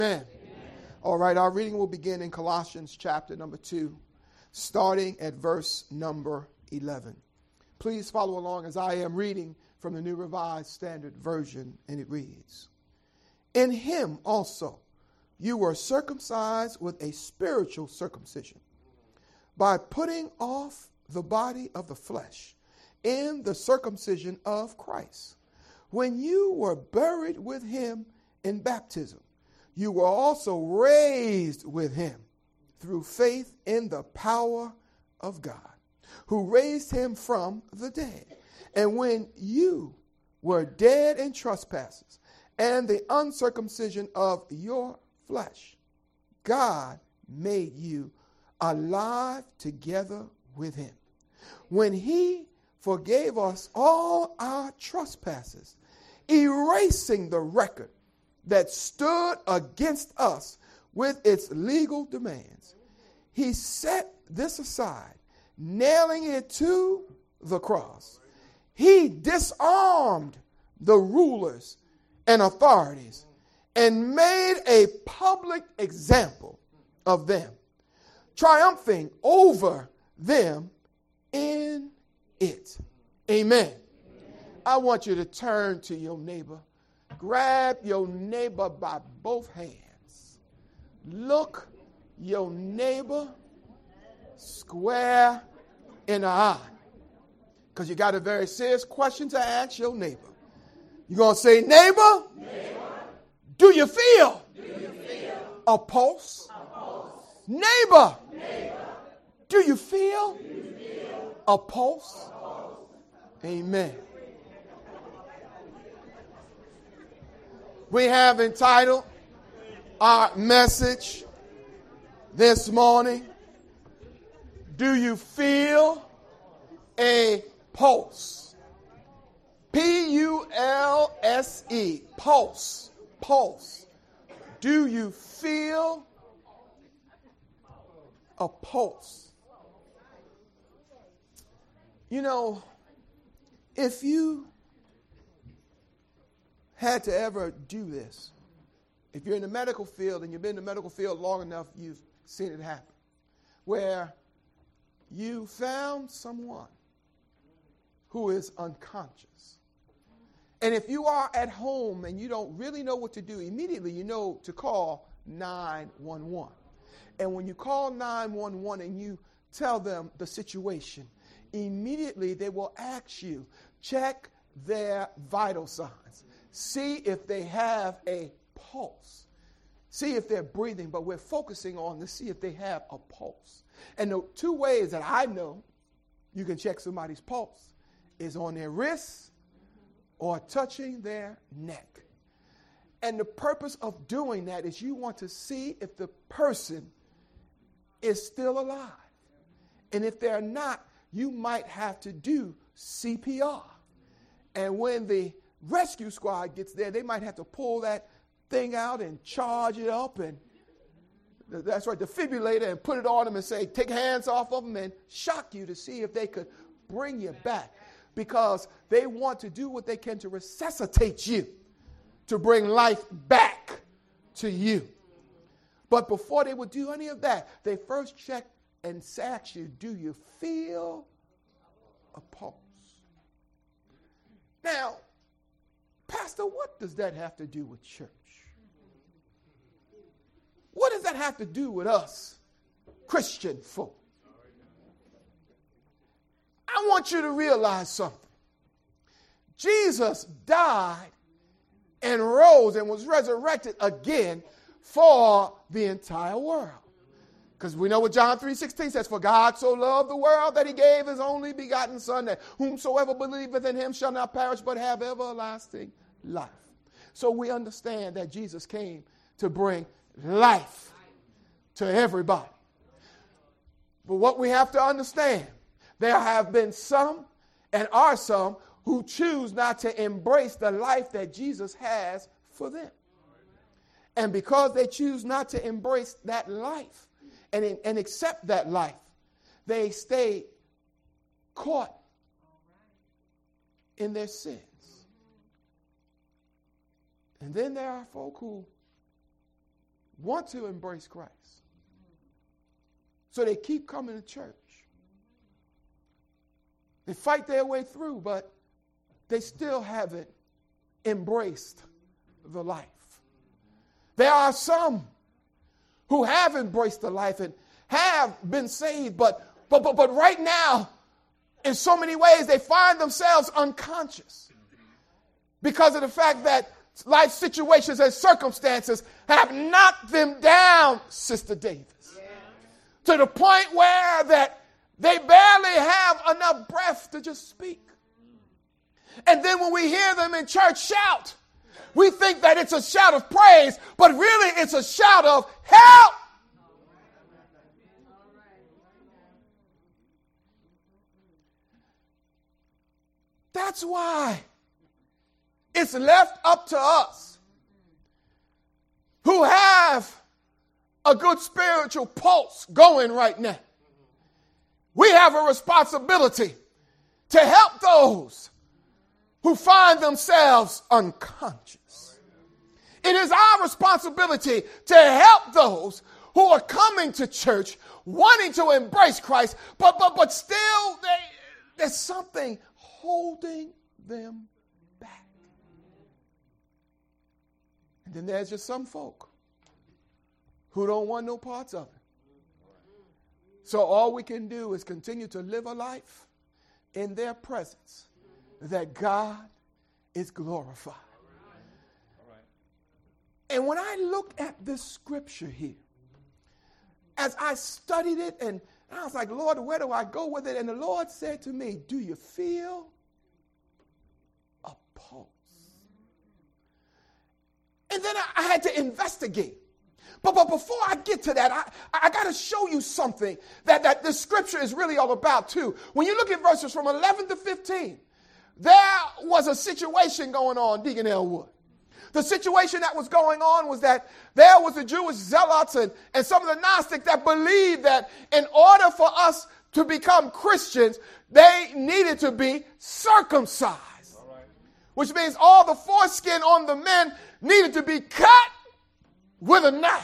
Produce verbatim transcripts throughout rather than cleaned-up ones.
Amen. All right, our reading will begin in Colossians chapter number two, starting at verse number eleven. Please follow along as I am reading from the New Revised Standard Version, and it reads, "In him also you were circumcised with a spiritual circumcision, by putting off the body of the flesh in the circumcision of Christ. When you were buried with him in baptism, you were also raised with him through faith in the power of God, who raised him from the dead. And when you were dead in trespasses and the uncircumcision of your flesh, God made you alive together with him, when he forgave us all our trespasses, erasing the record that stood against us with its legal demands. He set this aside, nailing it to the cross. He disarmed the rulers and authorities and made a public example of them, triumphing over them in it." Amen. Amen. I want you to turn to your neighbor. Grab your neighbor by both hands. Look your neighbor square in the eye. Because you got a very serious question to ask your neighbor. You're going to say, neighbor, neighbor, do you feel, do you feel a pulse? A pulse. Neighbor, neighbor, do you feel, do you feel a pulse? A pulse. Amen. We have entitled our message this morning, "Do you feel a pulse?" P U L S E, pulse, pulse. Do you feel a pulse? You know, if you had to ever do this, if you're in the medical field and you've been in the medical field long enough, you've seen it happen, where you found someone who is unconscious. And if you are at home and you don't really know what to do, immediately you know to call nine one one. And when you call nine one one and you tell them the situation, immediately they will ask you, check their vital signs. See if they have a pulse. See if they're breathing, but we're focusing on to see if they have a pulse. And the two ways that I know you can check somebody's pulse is on their wrists or touching their neck. And the purpose of doing that is you want to see if the person is still alive. And if they're not, you might have to do C P R. And when the rescue squad gets there, they might have to pull that thing out and charge it up, and that's right, defibrillator, and put it on them and say, take hands off of them, and shock you to see if they could bring you back, because they want to do what they can to resuscitate you, to bring life back to you. But before they would do any of that, they first check and ask you, do you feel a pulse? Now, Pastor, what does that have to do with church? What does that have to do with us, Christian folk? I want you to realize something. Jesus died and rose and was resurrected again for the entire world. Because we know what John three sixteen says, "For God so loved the world that he gave his only begotten Son, that whomsoever believeth in him shall not perish but have everlasting life." So we understand that Jesus came to bring life to everybody. But what we have to understand, there have been some and are some who choose not to embrace the life that Jesus has for them. And because they choose not to embrace that life and, and accept that life, they stay caught in their sins. And then there are folk who want to embrace Christ. So they keep coming to church. They fight their way through, but they still haven't embraced the life. There are some who have embraced the life and have been saved, but but but, but right now, in so many ways, they find themselves unconscious because of the fact that life situations and circumstances have knocked them down, Sister Davis, yeah. to the point where that they barely have enough breath to just speak. And then when we hear them in church shout, we think that it's a shout of praise, but really it's a shout of help. That's why it's left up to us who have a good spiritual pulse going right now. We have a responsibility to help those who find themselves unconscious. It is our responsibility to help those who are coming to church wanting to embrace Christ, but but but still they, there's something holding them back. And then there's just some folk who don't want no parts of it. So all we can do is continue to live a life in their presence that God is glorified. And when I look at this scripture here, as I studied it, and I was like, Lord, where do I go with it? And the Lord said to me, do you feel a pulse? And then I, I had to investigate. But, but before I get to that, I, I got to show you something that, that this scripture is really all about too. When you look at verses from eleven to fifteen, there was a situation going on, Deacon Elwood. The situation that was going on was that there was the Jewish zealots and, and some of the Gnostics that believed that in order for us to become Christians, they needed to be circumcised. All right. Which means all the foreskin on the men needed to be cut with a knife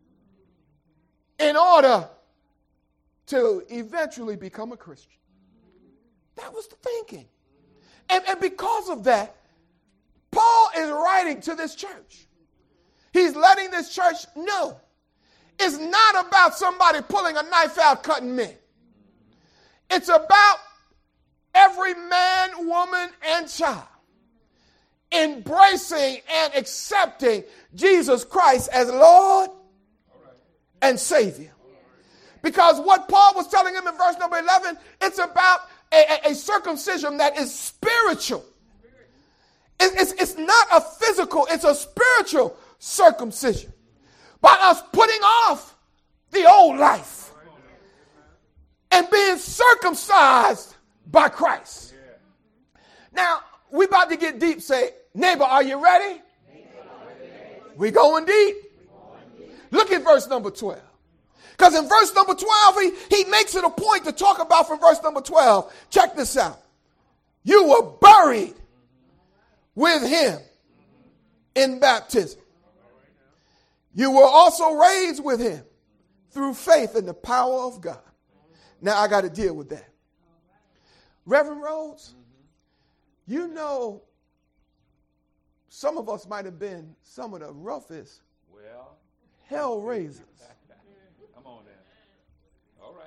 in order to eventually become a Christian. That was the thinking. And, and because of that, Paul is writing to this church. He's letting this church know it's not about somebody pulling a knife out cutting men. It's about every man, woman, and child embracing and accepting Jesus Christ as Lord and Savior. Because what Paul was telling him in verse number eleven, it's about a, a, a circumcision that is spiritual. It, it's, it's not a physical, it's a spiritual circumcision. By us putting off the old life and being circumcised by Christ. Now, we're about to get deep. Say, neighbor, are you ready? We're going deep. Look at verse number twelve. Because in verse number twelve, he, he makes it a point to talk about from verse number twelve. Check this out. You were buried with him in baptism. You were also raised with him through faith in the power of God. Now I got to deal with that. Reverend Rhodes, you know, some of us might have been some of the roughest well, hell raisers. Come on now. All right.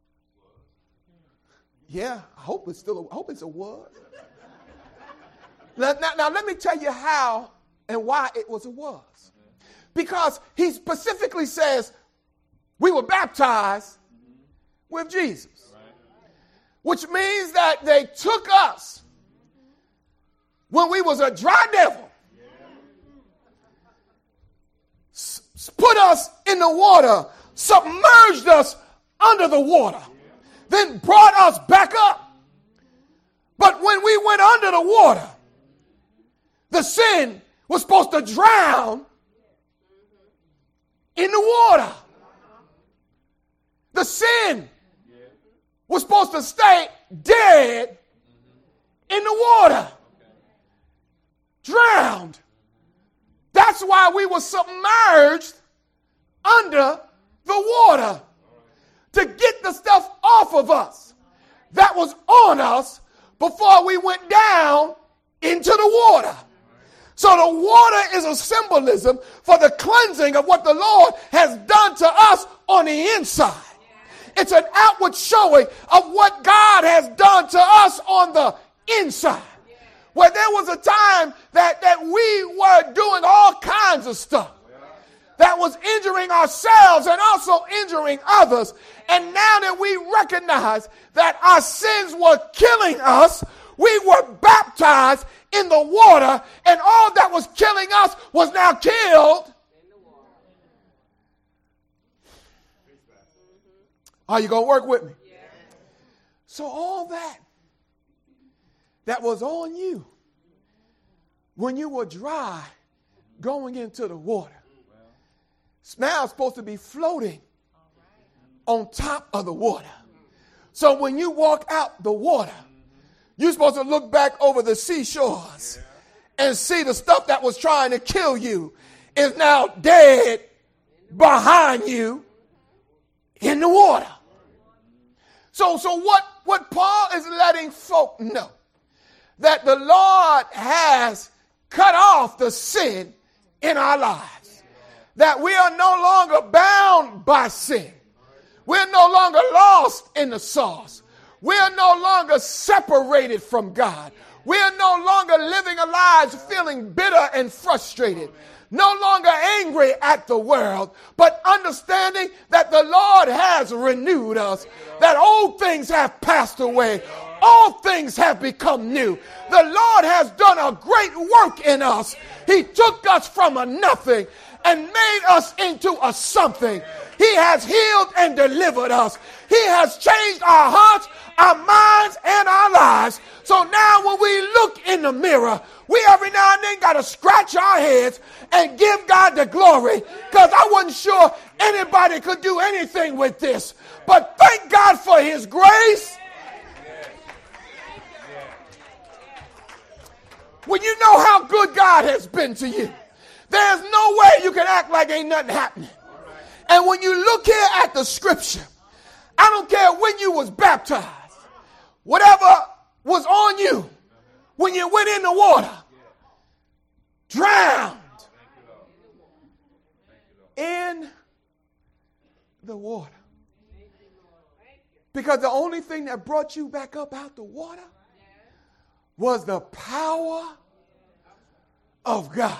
Yeah, I hope it's still a, I hope it's a was. now, now, now let me tell you how and why it was a was. Because he specifically says we were baptized with Jesus. Which means that they took us when we was a dry devil, s- put us in the water, submerged us under the water, then brought us back up. But when we went under the water, the sin was supposed to drown in the water. The sin was supposed to stay dead in the water. Drowned. That's why we were submerged under the water to get the stuff off of us that was on us before we went down into the water. So the water is a symbolism for the cleansing of what the Lord has done to us on the inside. It's an outward showing of what God has done to us on the inside. Where there was a time that, that we were doing all kinds of stuff that was injuring ourselves and also injuring others. And now that we recognize that our sins were killing us, we were baptized in the water, and all that was killing us was now killed. Are you going to work with me? So all that that was on you when you were dry going into the water, now it's supposed to be floating on top of the water. So when you walk out the water, you're supposed to look back over the seashores and see the stuff that was trying to kill you is now dead behind you in the water. So, so what, what Paul is letting folk know, that the Lord has cut off the sin in our lives, that we are no longer bound by sin. We're no longer lost in the sauce. We are no longer separated from God. We are no longer living our lives feeling bitter and frustrated. No longer angry at the world, but understanding that the Lord has renewed us, that old things have passed away. All things have become new. The Lord has done a great work in us. He took us from a nothing and made us into a something. He has healed and delivered us. He has changed our hearts, our minds, and our lives. So now when we look in the mirror, we every now and then got to scratch our heads and give God the glory, because I wasn't sure anybody could do anything with this. But thank God for his grace. When you know how good God has been to you, there's no way you can act like ain't nothing happening. And when you look here at the scripture, I don't care when you was baptized, whatever was on you when you went in the water, drowned in the water. Because the only thing that brought you back up out the water was the power of God.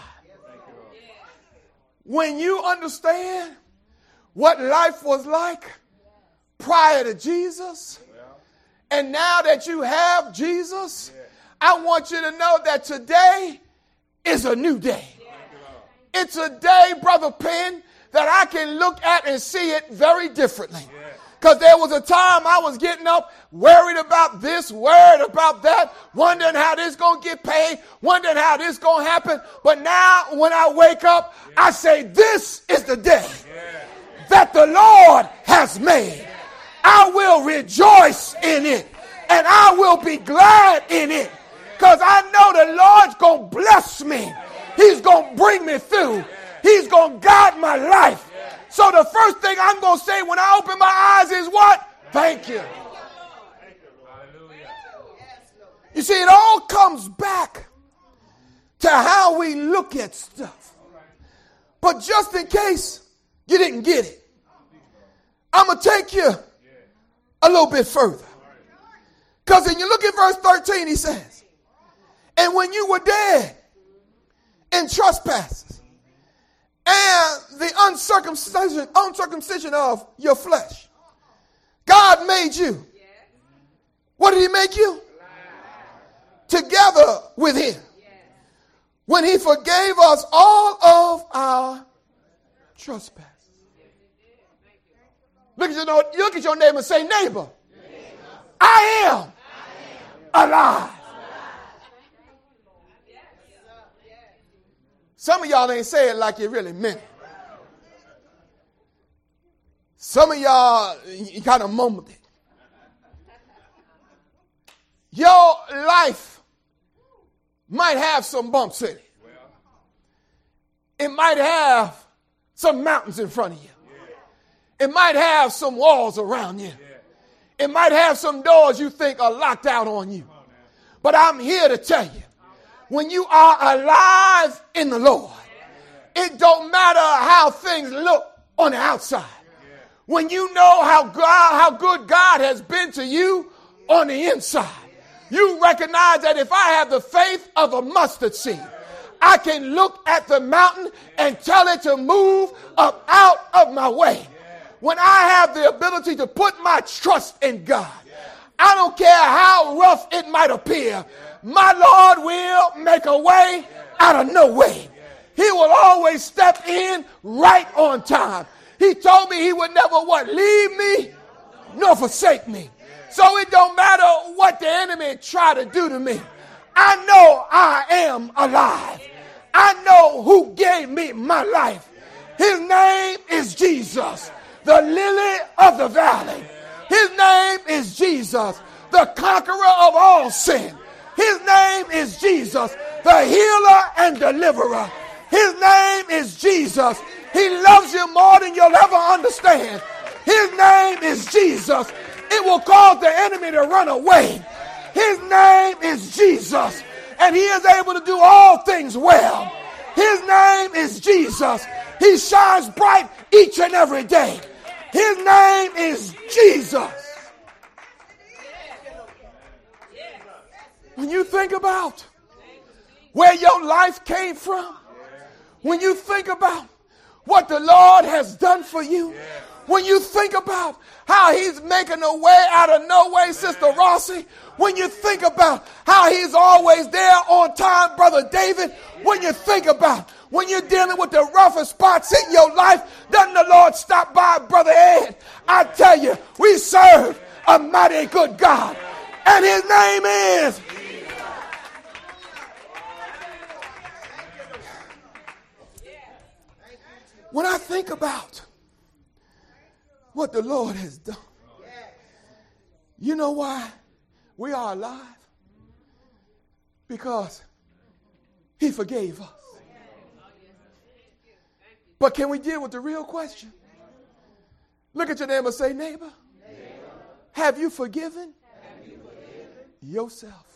When you understand what life was like prior to Jesus, and now that you have Jesus, I want you to know that today is a new day. It's a day, Brother Penn, that I can look at and see it very differently. Because there was a time I was getting up worried about this, worried about that, wondering how this going to get paid, wondering how this going to happen. But now when I wake up, I say, this is the day that the Lord has made. I will rejoice in it, and I will be glad in it, because I know the Lord's going to bless me. He's going to bring me through. He's going to guide my life. So the first thing I'm going to say when I open my eyes is what? Thank you. You see, it all comes back to how we look at stuff. But just in case you didn't get it, I'm going to take you a little bit further. Because when you look at verse thirteen, he says, and when you were dead in trespasses and the uncircumcision, uncircumcision of your flesh, God made you. What did he make you? Together with him. When he forgave us all of our trespasses. Look at your, look at your neighbor and say, neighbor, I am, I am alive. Some of y'all ain't say it like you really meant it. Some of y'all, you kind of mumbled it. Your life might have some bumps in it. It might have some mountains in front of you. It might have some walls around you. It might have some doors you think are locked out on you. But I'm here to tell you, when you are alive in the Lord, it don't matter how things look on the outside. When you know how God, how good God has been to you on the inside, you recognize that if I have the faith of a mustard seed, I can look at the mountain and tell it to move up out of my way. When I have the ability to put my trust in God, I don't care how rough it might appear, my Lord will make a way out of no way. He will always step in right on time. He told me he would never what? Leave me nor forsake me. So it don't matter what the enemy try to do to me. I know I am alive. I know who gave me my life. His name is Jesus, the lily of the valley. His name is Jesus, the conqueror of all sin. His name is Jesus, the healer and deliverer. His name is Jesus. He loves you more than you'll ever understand. His name is Jesus. It will cause the enemy to run away. His name is Jesus, and he is able to do all things well. His name is Jesus. He shines bright each and every day. His name is Jesus. When you think about where your life came from, when you think about what the Lord has done for you, when you think about how he's making a way out of no way, Sister Rossi, when you think about how he's always there on time, Brother David, when you think about when you're dealing with the roughest spots in your life, doesn't the Lord stop by, Brother Ed? I tell you, we serve a mighty good God, and his name is... When I think about what the Lord has done, you know why we are alive? Because he forgave us. But can we deal with the real question? Look at your neighbor and say, neighbor, have you forgiven yourself?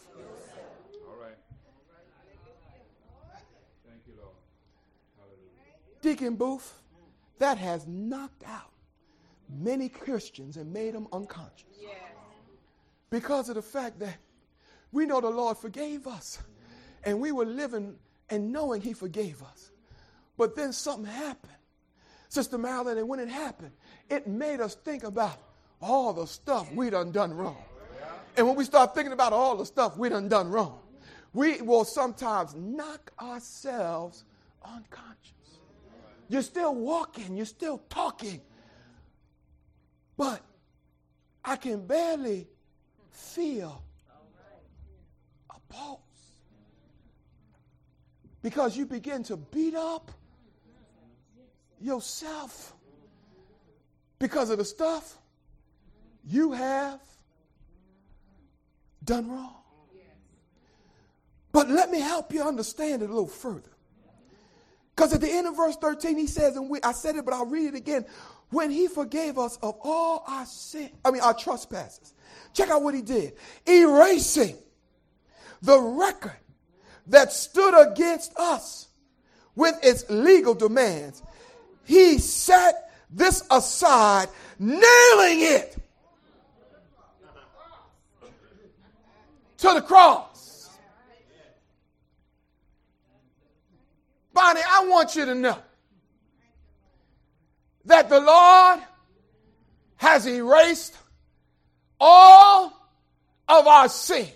Deacon Booth, that has knocked out many Christians and made them unconscious. Yes. Because of the fact that we know the Lord forgave us and we were living and knowing he forgave us. But then something happened, Sister Marilyn, and when it happened, it made us think about all the stuff we done done wrong. And when we start thinking about all the stuff we done done wrong, we will sometimes knock ourselves unconscious. You're still walking, you're still talking, but I can barely feel a pulse because you begin to beat up yourself because of the stuff you have done wrong. But let me help you understand it a little further. Because at the end of verse thirteen, he says, and we, I said it, but I'll read it again. When he forgave us of all our sin, I mean, our trespasses. Check out what he did. Erasing the record that stood against us with its legal demands. He set this aside, nailing it to the cross. Bonnie, I want you to know that the Lord has erased all of our sins.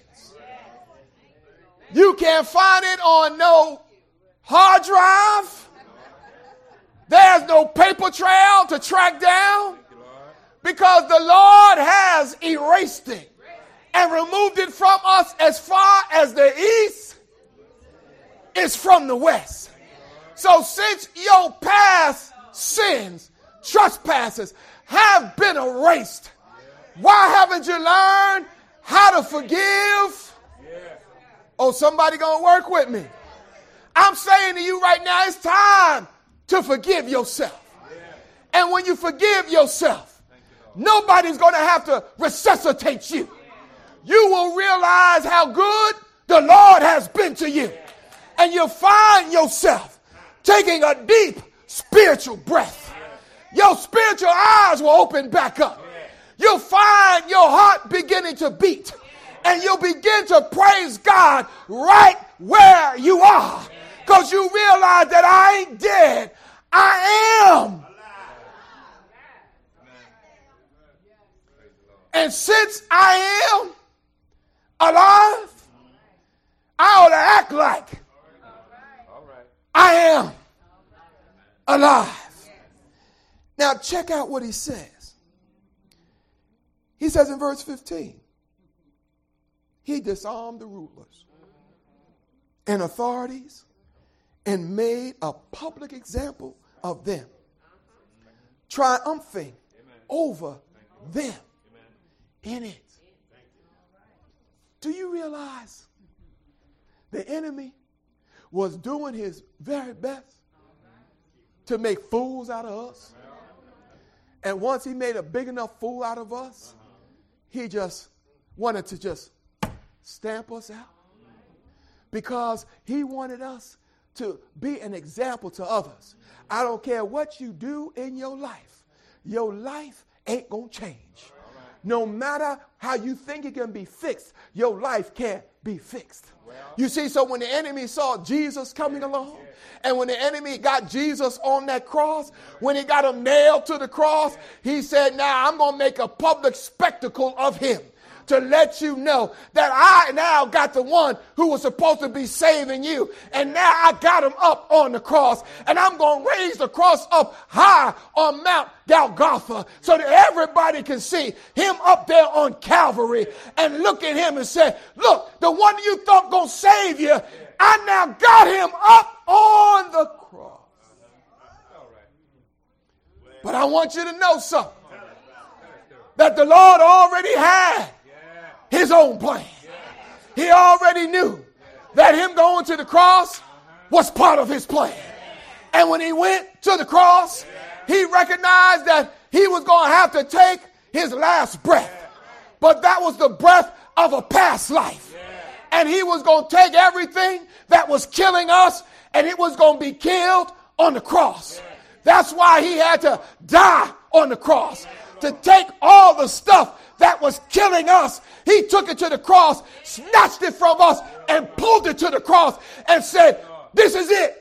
You can't find it on no hard drive. There's no paper trail to track down because the Lord has erased it and removed it from us as far as the east is from the west. So since your past sins, trespasses have been erased, why haven't you learned how to forgive? Oh, somebody gonna work with me. I'm saying to you right now, it's time to forgive yourself. And when you forgive yourself, nobody's going to have to resuscitate you. You will realize how good the Lord has been to you. And you'll find yourself taking a deep spiritual breath. Your spiritual eyes will open back up. You'll find your heart beginning to beat. And you'll begin to praise God right where you are. Because you realize that I ain't dead. I am. And since I am alive, I ought to act like I am alive. Now check out what he says. He says in verse fifteen, he disarmed the rulers and authorities and made a public example of them, triumphing over them in it. Do you realize the enemy was doing his very best to make fools out of us? And once he made a big enough fool out of us, he just wanted to just stamp us out. Because he wanted us to be an example to others. I don't care what you do in your life. Your life ain't going to change. No matter how you think it can be fixed, your life can't be fixed. You see, so when the enemy saw Jesus coming along, and when the enemy got Jesus on that cross, when he got him nailed to the cross, he said, now I'm going to make a public spectacle of him to let you know that I now got the one who was supposed to be saving you. And now I got him up on the cross. And I'm going to raise the cross up high on Mount Golgotha so that everybody can see him up there on Calvary and look at him and say, look, the one you thought going to save you, I now got him up on the cross. But I want you to know something, that the Lord already had his own plan. He already knew that him going to the cross was part of his plan. And when he went to the cross, he recognized that he was going to have to take his last breath. But that was the breath of a past life. And he was going to take everything that was killing us and it was going to be killed on the cross. That's why he had to die on the cross, to take all the stuff that was killing us. He took it to the cross, snatched it from us, and pulled it to the cross and said, this is it.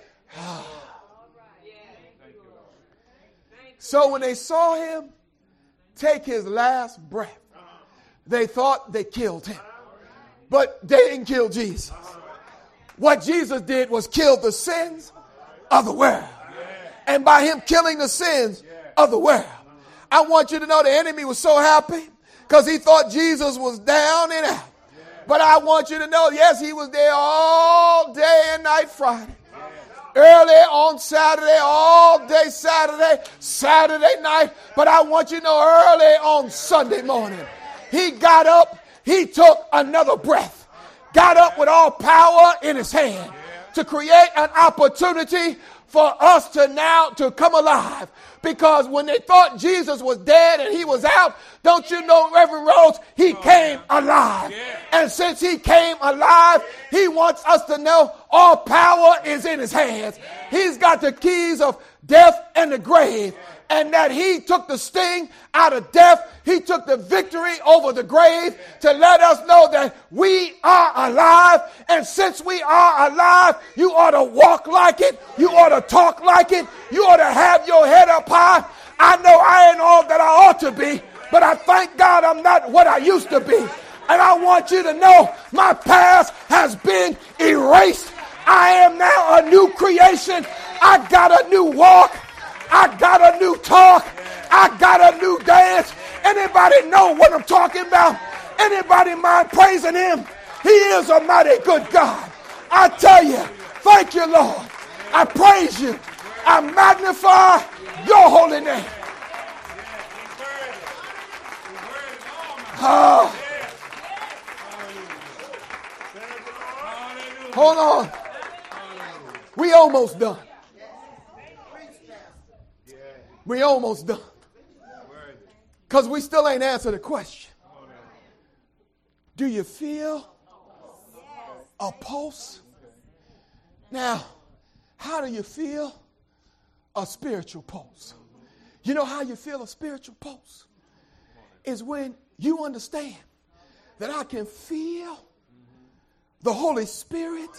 So when they saw him take his last breath, they thought they killed him. But they didn't kill Jesus. What Jesus did was kill the sins of the world. And by him killing the sins of the world, I want you to know the enemy was so happy because he thought Jesus was down and out. But I want you to know, yes, he was there all day and night Friday. Early on Saturday, all day Saturday, Saturday night. But I want you to know early on Sunday morning, he got up, he took another breath, got up with all power in his hand to create an opportunity for us to now to come alive. Because when they thought Jesus was dead and he was out, don't you know, Reverend Rhodes, he came alive. And since he came alive, he wants us to know all power is in his hands. He's got the keys of death and the grave. And that he took the sting out of death. He took the victory over the grave to let us know that we are alive. And since we are alive, you ought to walk like it. You ought to talk like it. You ought to have your head up high. I know I ain't all that I ought to be, but I thank God I'm not what I used to be. And I want you to know my past has been erased. I am now a new creation. I got a new walk. I got a new talk. I got a new dance. Anybody know what I'm talking about? Anybody mind praising him? He is a mighty good God. I tell you, thank you, Lord. I praise you. I magnify your holy name. Oh. Hold on. We almost done. We almost done. Because we still ain't answered the question. Do you feel a pulse? Now, how do you feel a spiritual pulse? You know how you feel a spiritual pulse? Is when you understand that I can feel the Holy Spirit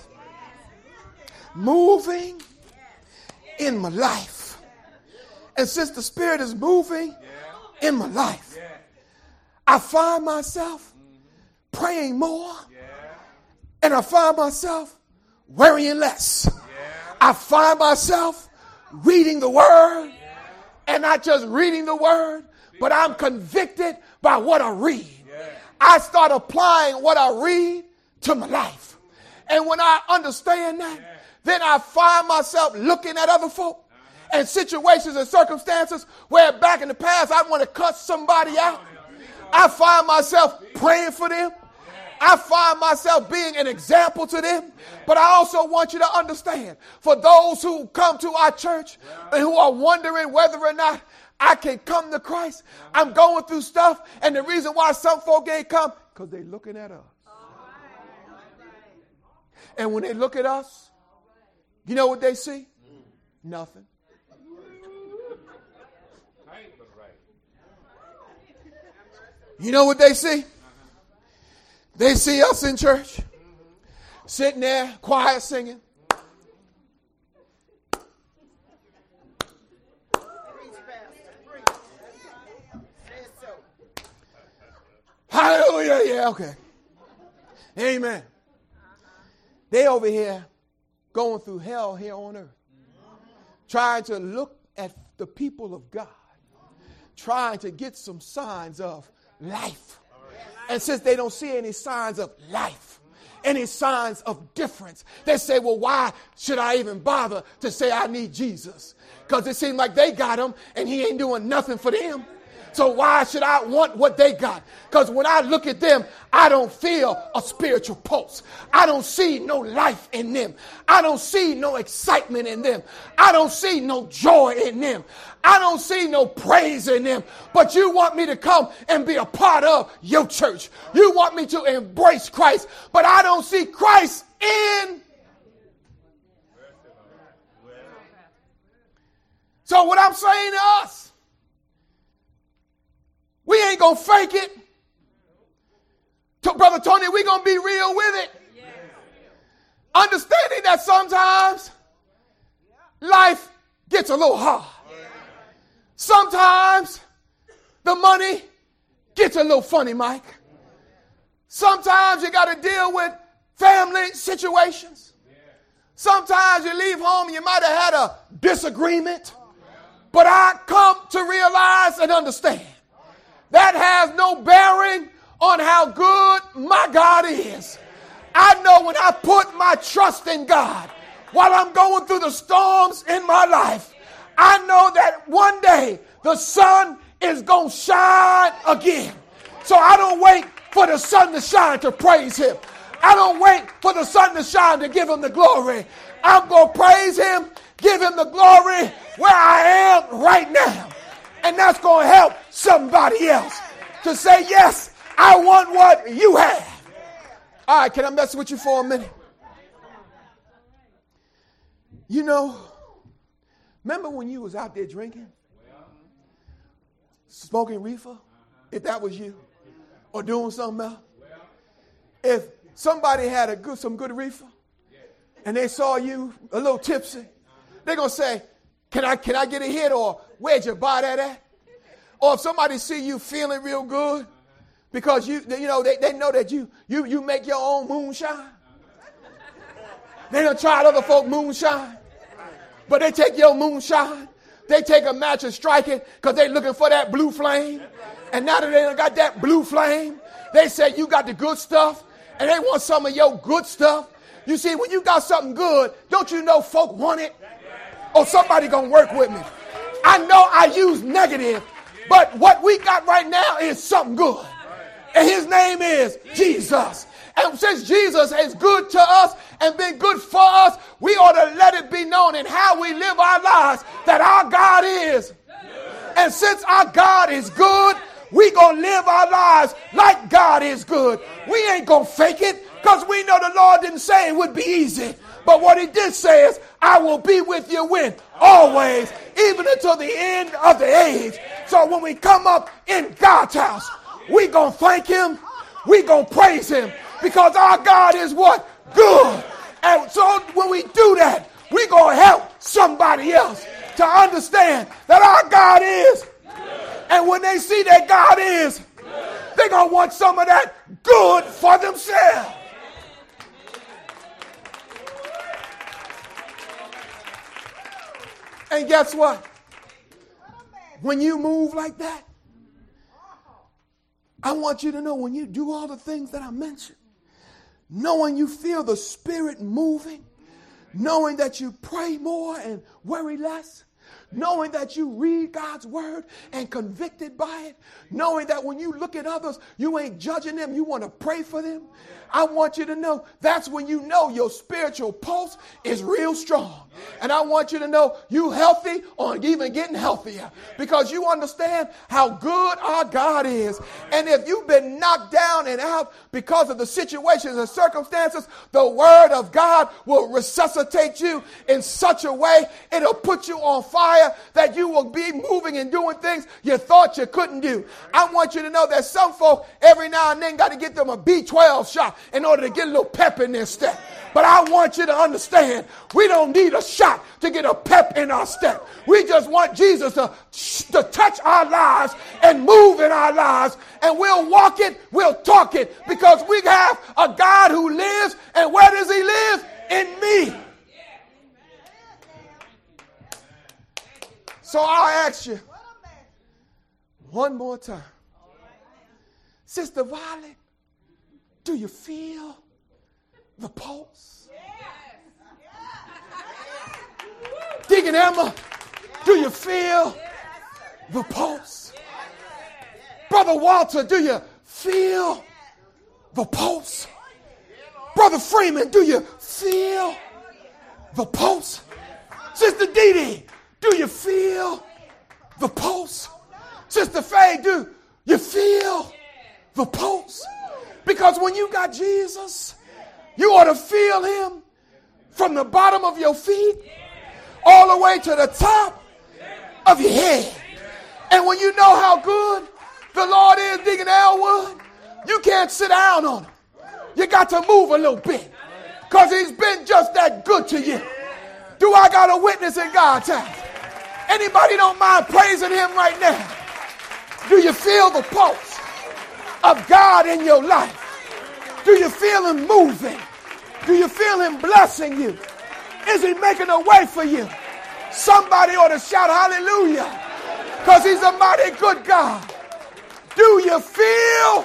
moving in my life. And since the Spirit is moving in my life, I find myself praying more, and I find myself worrying less. I find myself reading the Word, and not just reading the Word, but I'm convicted by what I read. I start applying what I read to my life. And when I understand that, then I find myself looking at other folk and situations and circumstances where back in the past I want to cut somebody out. I find myself praying for them. I find myself being an example to them. But I also want you to understand, for those who come to our church and who are wondering whether or not I can come to Christ, I'm going through stuff, and the reason why some folk ain't come, because they're looking at us. And when they look at us, you know what they see? Nothing. You know what they see? They see us in church, sitting there, quiet, singing. Hallelujah, yeah, okay. Amen. They over here going through hell here on earth, trying to look at the people of God, trying to get some signs of life. And since they don't see any signs of life, any signs of difference, they say, well, why should I even bother to say I need Jesus? Because it seems like they got him and he ain't doing nothing for them. So why should I want what they got? Because when I look at them, I don't feel a spiritual pulse. I don't see no life in them. I don't see no excitement in them. I don't see no joy in them. I don't see no praise in them. But you want me to come and be a part of your church. You want me to embrace Christ. But I don't see Christ in. So what I'm saying to us, we ain't going to fake it. To Brother Tony, we're going to be real with it. Yes. Understanding that sometimes life gets a little hard. Sometimes the money gets a little funny, Mike. Sometimes you got to deal with family situations. Sometimes you leave home and you might have had a disagreement. But I come to realize and understand that has no bearing on how good my God is. I know when I put my trust in God while I'm going through the storms in my life, I know that one day the sun is going to shine again. So I don't wait for the sun to shine to praise him. I don't wait for the sun to shine to give him the glory. I'm going to praise him, give him the glory where I am right now. And that's going to help somebody else to say, yes, I want what you have. All right, can I mess with you for a minute? You know, remember when you was out there drinking? Smoking reefer? If that was you? Or doing something else? If somebody had a good, some good reefer and they saw you a little tipsy, they're going to say, Can I can I get a hit, or where'd you buy that at? Or if somebody see you feeling real good because you you know they, they know that you you you make your own moonshine. They done tried other folk moonshine, but they take your moonshine. They take a match and strike it because they looking for that blue flame. And now that they done got that blue flame, they say you got the good stuff and they want some of your good stuff. You see, when you got something good, don't you know folk want it? Or somebody gonna work with me. I know I use negative, but what we got right now is something good. And his name is Jesus. And since Jesus is good to us and been good for us, we ought to let it be known in how we live our lives that our God is And since our God is good, we gonna live our lives like God is good. We ain't gonna fake it, because we know the Lord didn't say it would be easy. But what he did say is, I will be with you when? Always, even until the end of the age. So when we come up in God's house, we gonna thank him, we gonna praise him, because our God is what? Good. And so when we do that, we gonna help somebody else to understand that our God is. And when they see that God is, they're going to want some of that good for themselves. And guess what? When you move like that, I want you to know, when you do all the things that I mentioned, knowing you feel the Spirit moving, knowing that you pray more and worry less, knowing that you read God's word and convicted by it, knowing that when you look at others, you ain't judging them, you want to pray for them. I want you to know that's when you know your spiritual pulse is real strong. And I want you to know you healthy or even getting healthier, because you understand how good our God is. And if you've been knocked down and out because of the situations and circumstances, the word of God will resuscitate you in such a way, it'll put you on fire that you will be moving and doing things you thought you couldn't do. I want you to know that some folk every now and then got to get them a B twelve shot in order to get a little pep in their step. But I want you to understand, we don't need a shot to get a pep in our step. We just want Jesus to, to touch our lives and move in our lives, and we'll walk it, we'll talk it, because we have a God who lives. And where does he live? In me. So I'll ask you one more time. Sister Violet, do you feel the pulse? Deacon Emma, do you feel the pulse? Brother Walter, do you feel the pulse? Brother Freeman, do you feel the pulse? Sister Dee Dee, do you feel the pulse? Sister Faye, do you feel the pulse? Because when you got Jesus, you ought to feel him from the bottom of your feet all the way to the top of your head. And when you know how good the Lord is, Deacon Elwood, you can't sit down on him. You got to move a little bit, because he's been just that good to you. Do I got a witness in God's house? Anybody don't mind praising him right now? Do you feel the pulse of God in your life? Do you feel him moving? Do you feel him blessing you? Is he making a way for you? Somebody ought to shout hallelujah, because he's a mighty good God. Do you feel?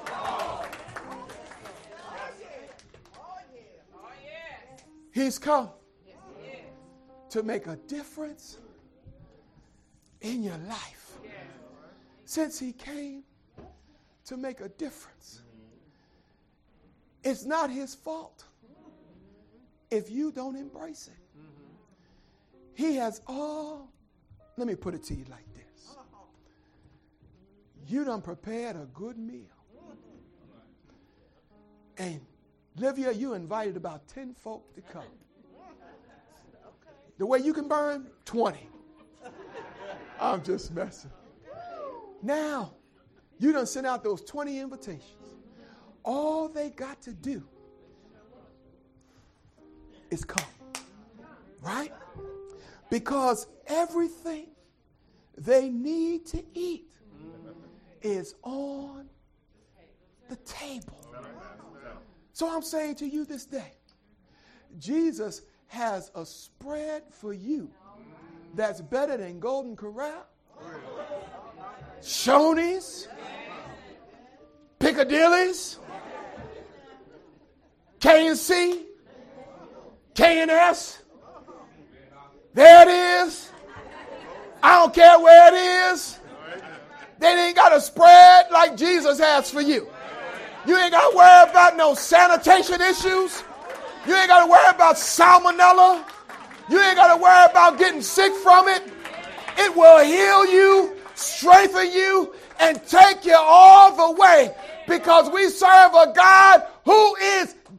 He's come to make a difference in your life. Since he came to make a difference, it's not his fault if you don't embrace it. He has all, let me put it to you like this. You done prepared a good meal. And Livia, you invited about ten folk to come. The way you can burn, twenty. I'm just messing. Now, you done sent out those twenty invitations. All they got to do is come. Right? Because everything they need to eat is on the table. So I'm saying to you this day, Jesus has a spread for you that's better than Golden Corral, Shoney's, Piccadilly's, K and C, K and S. There it is. I don't care where it is. They ain't got a spread like Jesus has for you. You ain't got to worry about no sanitation issues. You ain't got to worry about salmonella. You ain't got to worry about getting sick from it. It will heal you strengthen you, and take you all the way, because we serve a God who is